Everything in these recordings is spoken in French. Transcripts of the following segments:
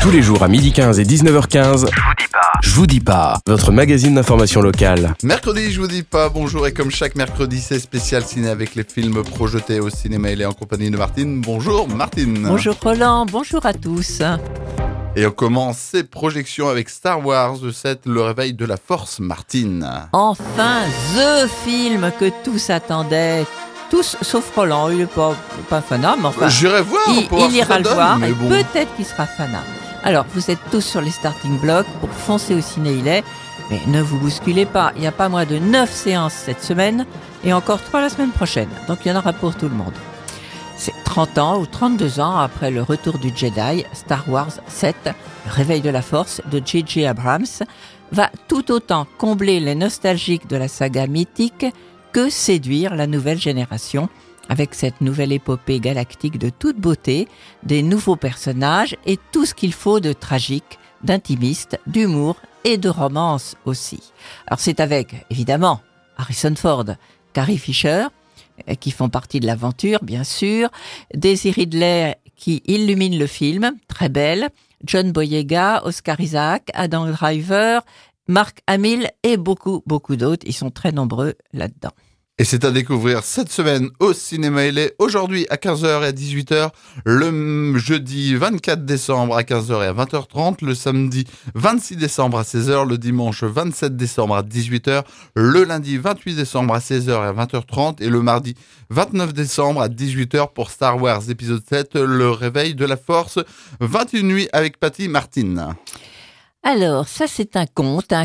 Tous les jours à 12h15 et 19h15, Je vous dis pas, votre magazine d'information locale. Mercredi, je vous dis pas bonjour, et comme chaque mercredi, c'est spécial ciné avec les films projetés au cinéma. Il est en compagnie de Martine. Bonjour Martine. Bonjour Roland, bonjour à tous. Et on commence ces projections avec Star Wars 7, le réveil de la force, Martine. Enfin, The film que tous attendaient. Tous, sauf Roland, il n'est pas fanat, mais enfin, J'irai voir il ira le voir, mais et bon. peut-être qu'il sera fanat. Alors, vous êtes tous sur les starting blocks pour foncer au ciné, il est. Mais ne vous bousculez pas, il n'y a pas moins de 9 séances cette semaine et encore 3 la semaine prochaine. Donc il y en aura pour tout le monde. C'est 30 ans ou 32 ans après le retour du Jedi, Star Wars 7, le réveil de la force de J.J. Abrams, va tout autant combler les nostalgiques de la saga mythique que séduire la nouvelle génération avec cette nouvelle épopée galactique de toute beauté, des nouveaux personnages et tout ce qu'il faut de tragique, d'intimiste, d'humour et de romance aussi. Alors c'est avec, évidemment, Harrison Ford, Carrie Fisher, qui font partie de l'aventure, bien sûr, Daisy Ridley qui illumine le film, très belle, John Boyega, Oscar Isaac, Adam Driver, Mark Hamill et beaucoup d'autres. Ils sont très nombreux là-dedans. Et c'est à découvrir cette semaine au cinéma. Il est aujourd'hui à 15h et à 18h, le jeudi 24 décembre à 15h et à 20h30, le samedi 26 décembre à 16h, le dimanche 27 décembre à 18h, le lundi 28 décembre à 16h et à 20h30 et le mardi 29 décembre à 18h pour Star Wars épisode 7, le réveil de la force. 21 nuits avec Patty Martine. Alors, ça c'est un conte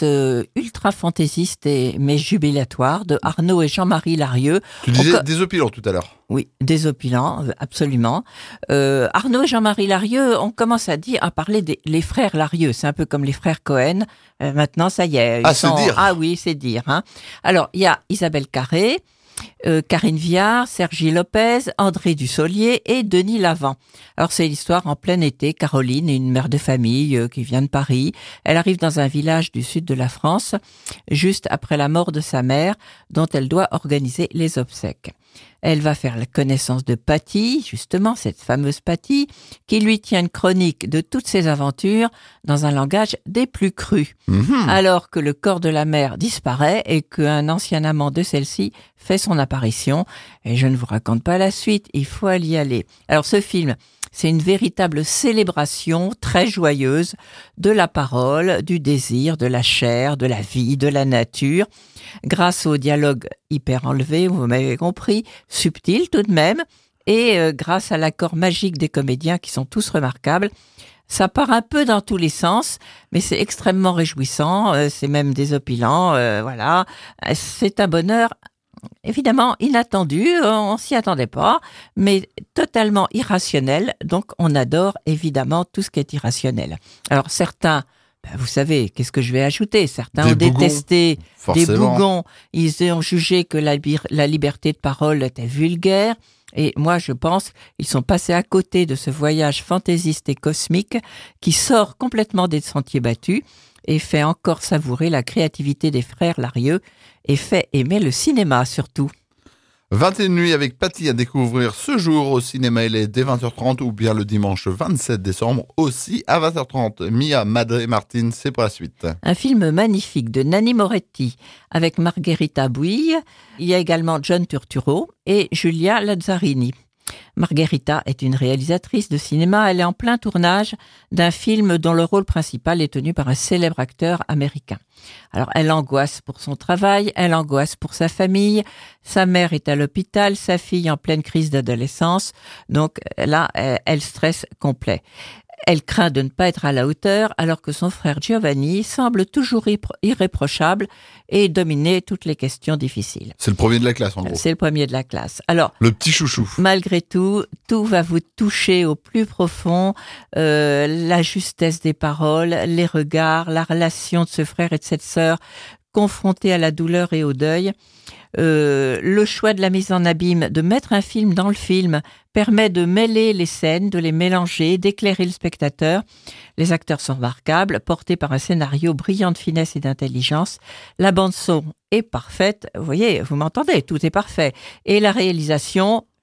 ultra fantaisiste mais jubilatoire de Arnaud et Jean-Marie Larieux. Tu disais désopilant tout à l'heure. Oui, désopilant, absolument. Arnaud et Jean-Marie Larieux, on commence à parler des les frères Larieux. C'est un peu comme les frères Cohen. Maintenant, ça y est. C'est dire. Ah oui, c'est dire. Hein. Alors, il y a Isabelle Carré, Karine Viard, Sergi Lopez, André Dussolier et Denis Lavant. Alors c'est l'histoire en plein été. Caroline est une mère de famille qui vient de Paris. Elle arrive dans un village du sud de la France, juste après la mort de sa mère, dont elle doit organiser les obsèques. Elle va faire la connaissance de Patty, justement, cette fameuse Patty, qui lui tient une chronique de toutes ses aventures dans un langage des plus crus. Alors que le corps de la mère disparaît et qu'un ancien amant de celle-ci fait son apparition. Et je ne vous raconte pas la suite, il faut y aller. Alors ce film, c'est une véritable célébration très joyeuse de la parole, du désir, de la chair, de la vie, de la nature, grâce au dialogue hyper enlevé, vous m'avez compris, subtil tout de même, et grâce à l'accord magique des comédiens qui sont tous remarquables. Ça part un peu dans tous les sens, mais c'est extrêmement réjouissant, c'est même désopilant, voilà. C'est un bonheur évidemment inattendu, on s'y attendait pas, mais totalement irrationnel, donc on adore évidemment tout ce qui est irrationnel. Alors certains, vous savez, qu'est-ce que je vais ajouter ? Certains ont détesté des bougons, ils ont jugé que la liberté de parole était vulgaire, et moi je pense qu'ils sont passés à côté de ce voyage fantaisiste et cosmique qui sort complètement des sentiers battus et fait encore savourer la créativité des frères Larieux et fait aimer le cinéma surtout. 21 nuits avec Patty à découvrir ce jour au cinéma. Il est dès 20h30 ou bien le dimanche 27 décembre aussi à 20h30. Mia, Madre et Martine, c'est pour la suite. Un film magnifique de Nanni Moretti avec Margherita Bouille. Il y a également John Turturro et Julia Lazzarini. Margherita est une réalisatrice de cinéma. Elle est en plein tournage d'un film dont le rôle principal est tenu par un célèbre acteur américain. Alors, elle angoisse pour son travail, elle angoisse pour sa famille. Sa mère est à l'hôpital, sa fille en pleine crise d'adolescence. Donc là, elle stresse complet. Elle craint de ne pas être à la hauteur, alors que son frère Giovanni semble toujours irréprochable et dominer toutes les questions difficiles. C'est le premier de la classe, en gros. C'est le premier de la classe. Alors, le petit chouchou. Malgré tout va vous toucher au plus profond. La justesse des paroles, les regards, la relation de ce frère et de cette sœur confrontés à la douleur et au deuil. Le choix de la mise en abîme, de mettre un film dans le film, permet de mêler les scènes, de les mélanger, d'éclairer le spectateur. Les acteurs sont remarquables, portés par un scénario brillant de finesse et d'intelligence. La bande-son est parfaite. Vous voyez, vous m'entendez, tout est parfait. Et la réalisation,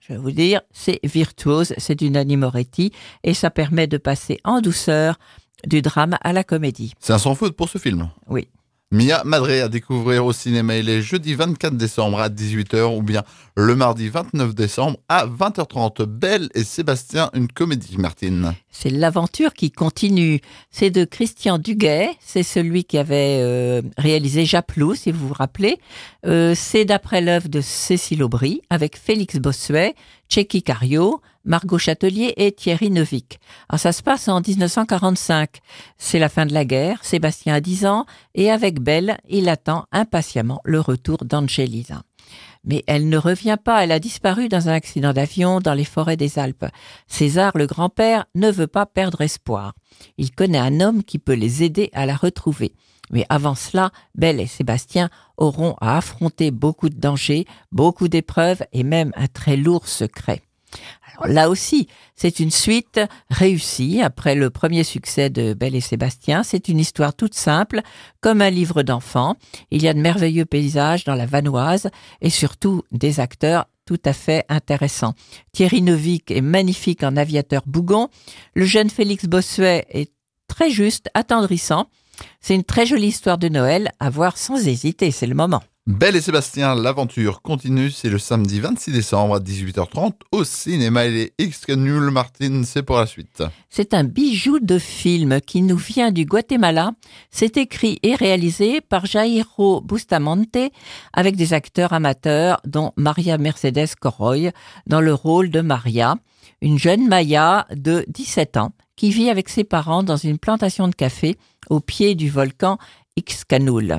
je vais vous dire, c'est virtuose, c'est du Nanni Moretti et ça permet de passer en douceur du drame à la comédie. C'est un sans faute pour ce film. Oui. Mia Madre à découvrir au cinéma les jeudi 24 décembre à 18h ou bien le mardi 29 décembre à 20h30. Belle et Sébastien, une comédie, Martine. C'est l'aventure qui continue. C'est de Christian Duguay, c'est celui qui avait réalisé Japlou, si vous vous rappelez. C'est d'après l'œuvre de Cécile Aubry, avec Félix Bossuet, Tchéky Cario, Margot Châtelier et Thierry Neuvik. Alors ça se passe en 1945. C'est la fin de la guerre, Sébastien a 10 ans et avec Belle, il attend impatiemment le retour d'Angelina. Mais elle ne revient pas, elle a disparu dans un accident d'avion dans les forêts des Alpes. César, le grand-père, ne veut pas perdre espoir. Il connaît un homme qui peut les aider à la retrouver. Mais avant cela, Belle et Sébastien auront à affronter beaucoup de dangers, beaucoup d'épreuves et même un très lourd secret. Alors là aussi, c'est une suite réussie après le premier succès de Belle et Sébastien. C'est une histoire toute simple, comme un livre d'enfant. Il y a de merveilleux paysages dans la Vanoise et surtout des acteurs tout à fait intéressants. Thierry Neuvik est magnifique en aviateur bougon. Le jeune Félix Bossuet est très juste, attendrissant. C'est une très jolie histoire de Noël à voir sans hésiter, c'est le moment. Belle et Sébastien, l'aventure continue, c'est le samedi 26 décembre à 18h30 au cinéma. Il est X-Canule, Martine, c'est pour la suite. C'est un bijou de film qui nous vient du Guatemala. C'est écrit et réalisé par Jairo Bustamante avec des acteurs amateurs dont Maria Mercedes Corroy dans le rôle de Maria, une jeune Maya de 17 ans qui vit avec ses parents dans une plantation de café au pied du volcan Ixcanul.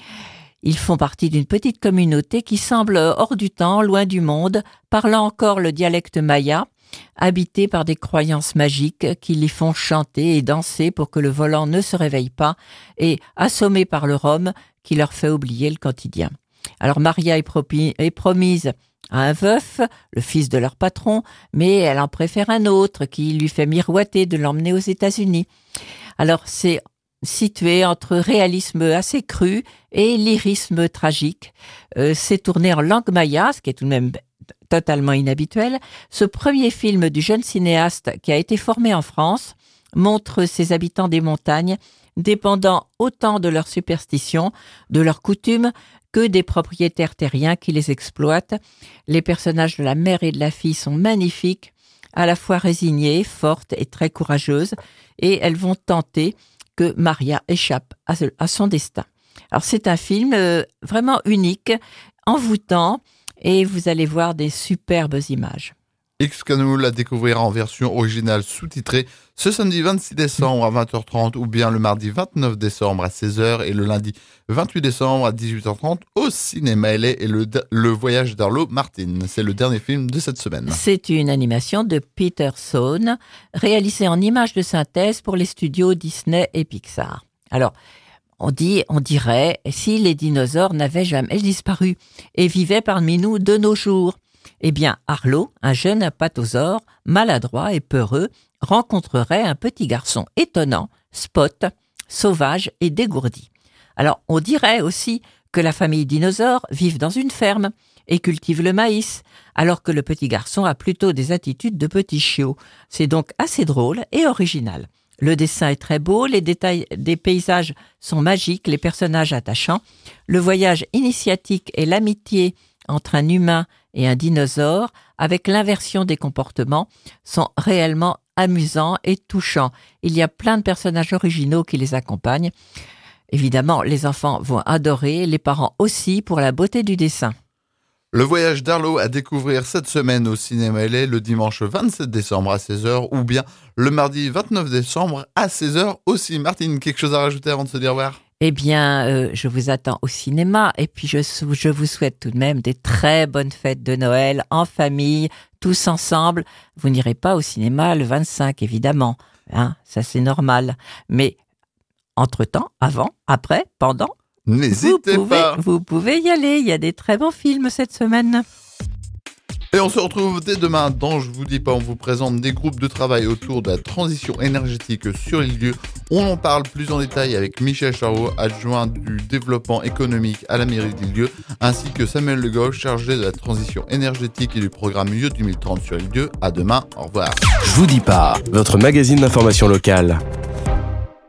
Ils font partie d'une petite communauté qui semble hors du temps, loin du monde, parlant encore le dialecte maya, habité par des croyances magiques qui les font chanter et danser pour que le volant ne se réveille pas et assommés par le rhum qui leur fait oublier le quotidien. Alors Maria est promise à un veuf, le fils de leur patron, mais elle en préfère un autre qui lui fait miroiter de l'emmener aux États-Unis. Alors c'est situé entre réalisme assez cru et lyrisme tragique. C'est tourné en langue maya, ce qui est tout de même totalement inhabituel. Ce premier film du jeune cinéaste qui a été formé en France montre ces habitants des montagnes dépendant autant de leurs superstitions, de leurs coutumes, que des propriétaires terriens qui les exploitent. Les personnages de la mère et de la fille sont magnifiques, à la fois résignées, fortes et très courageuses, et elles vont tenter que Maria échappe à son destin. Alors c'est un film vraiment unique, envoûtant, et vous allez voir des superbes images. X-Canule à découvrir en version originale sous-titrée ce samedi 26 décembre à 20h30 ou bien le mardi 29 décembre à 16h et le lundi 28 décembre à 18h30 au cinéma LA et le voyage d'Arlo Martin. C'est le dernier film de cette semaine. C'est une animation de Peter Sohn réalisée en images de synthèse pour les studios Disney et Pixar. Alors, on dirait si les dinosaures n'avaient jamais disparu et vivaient parmi nous de nos jours. Eh bien, Arlo, un jeune apatosaure, maladroit et peureux, rencontrerait un petit garçon étonnant, Spot, sauvage et dégourdi. Alors, on dirait aussi que la famille dinosaure vive dans une ferme et cultive le maïs, alors que le petit garçon a plutôt des attitudes de petit chiot. C'est donc assez drôle et original. Le dessin est très beau, les détails des paysages sont magiques, les personnages attachants. Le voyage initiatique et l'amitié entre un humain et un dinosaure, avec l'inversion des comportements, sont réellement amusants et touchants. Il y a plein de personnages originaux qui les accompagnent. Évidemment, les enfants vont adorer, les parents aussi, pour la beauté du dessin. Le voyage d'Arlo à découvrir cette semaine au cinéma LA le dimanche 27 décembre à 16h ou bien le mardi 29 décembre à 16h aussi. Martine, quelque chose à rajouter avant de se dire au revoir ? Eh bien, je vous attends au cinéma et puis je vous souhaite tout de même des très bonnes fêtes de Noël en famille, tous ensemble. Vous n'irez pas au cinéma le 25, évidemment, hein, ça c'est normal. Mais entre-temps, avant, après, pendant, n'hésitez pas. Vous pouvez y aller, il y a des très bons films cette semaine. Et on se retrouve dès demain dans Je vous dis pas, on vous présente des groupes de travail autour de la transition énergétique sur l'île Dieu. On en parle plus en détail avec Michel Charot, adjoint du développement économique à la mairie d'île Dieu, ainsi que Samuel Le Gauche, chargé de la transition énergétique et du programme Lieu 2030 sur l'île Dieu. À demain, au revoir. Je vous dis pas, votre magazine d'information locale.